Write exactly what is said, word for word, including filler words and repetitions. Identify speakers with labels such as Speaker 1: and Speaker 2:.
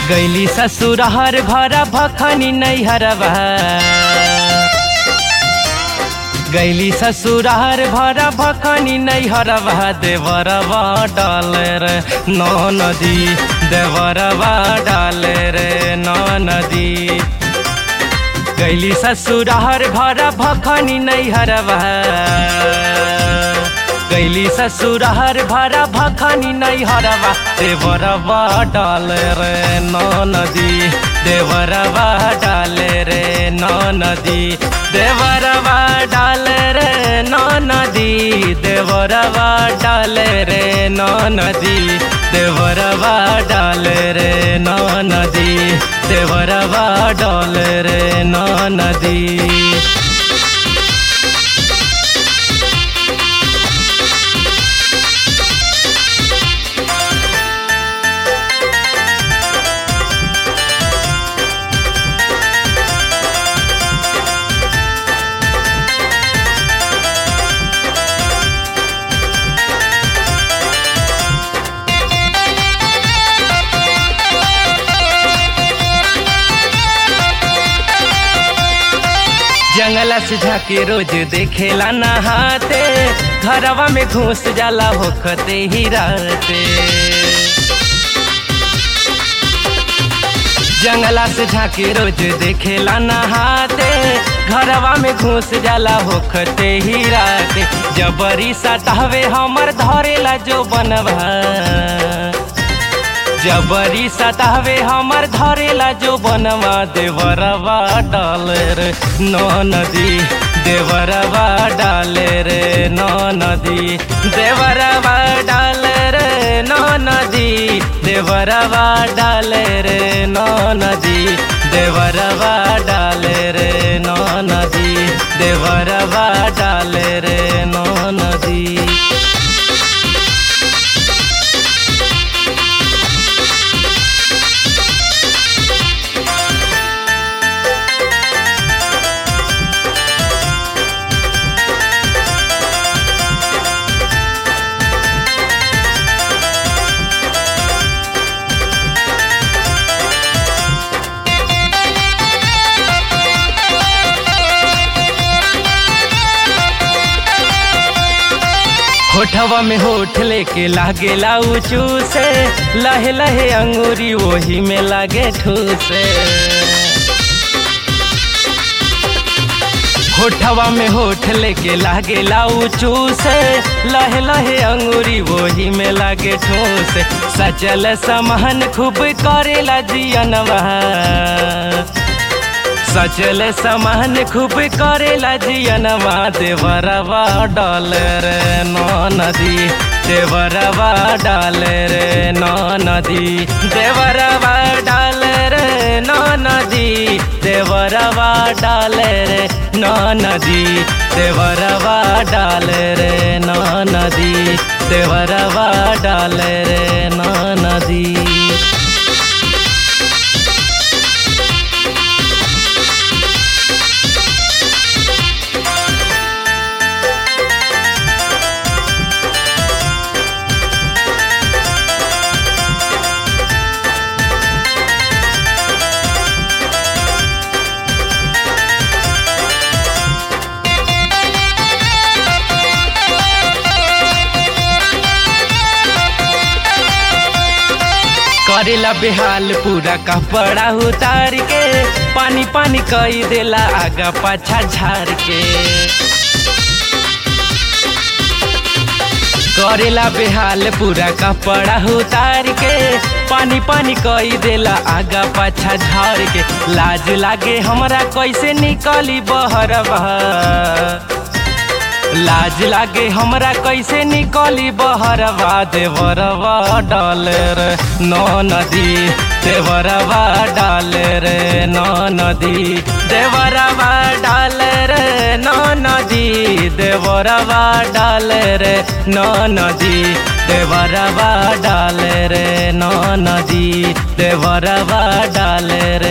Speaker 1: गैली ससुरहर भरा भखनी नैहरवा गैली ससुरहर भरा भखनी नैहरवा देवरवा डाले रे नौ नदी देवरवा डाले रे नौ नदी गैली ससुरहर भरा भखनी नैहरवा गैली ससुरहर भरा भखनी नैहरवा देवरवा डाले रे नौ नदी देवरवा डाले रे नौ नदी देवरवा डाले रे नौ नदी देवरवा डाले रे नौ नदी देवरवा डाले रे नौ नदी देवरवा डाले रे नौ नदी। जंगला से झाके रोज देखेला नहाते घरवा में घुस जाला होखते ही रहते जंगला से झाके रोज देखेला नहाते घरवा में घुस जाला होखते ही रहते जबरी सतावे हमर धरेला जो बनवा जबरी सतावे हमर धरेला जो बनवा देवरवा डाले रे नौ नदी देवरवा डाले रे नौ नदी देवरवा डाले रे नौ नदी देवरवा डाले रे नौ नदी देवरवा डाले रे नौ नदी देवरवा डाले रे नौ नदी। होठवा में होठ लेके लागेला ऊँचू से लहे लहे अंगूरी वही में लागे ठूसे होठवा में होठ लेके लागेला ऊँचू से लहे लहे अंगूरी वही में लागे ठूसे सचल समहन खूब करेला जियनवा सचल समान खूब करेला जियनवा देवरवा डाले रे नौ नदी देवरवा डाले रे नौ नदी देवरवा डाले रे नौ नदी देवरवा डाले रे नौ नदी देवरवा डाले रे नौ नदी देवरवा डाले रे नौ नदी। करेला बेहाल पूरा कपड़ा उतार के पानी पानी कई देला आगा पाछा झाड़ के करेला बेहाल पूरा कपड़ा उतार के पानी पानी कई देला आगा पाछा झाड़ के लाज लागे हमरा कैसे निकली बहरवा लाज लागे हमरा कैसे निकली बहरवा देवरवा डाले रे नौ नदी देवरवा डाले रे नौ नदी देवरवा डाले रे नौ नदी देवरवा डाले रे नौ नदी देवरवा डाले रे नौ नदी देवरवा डाले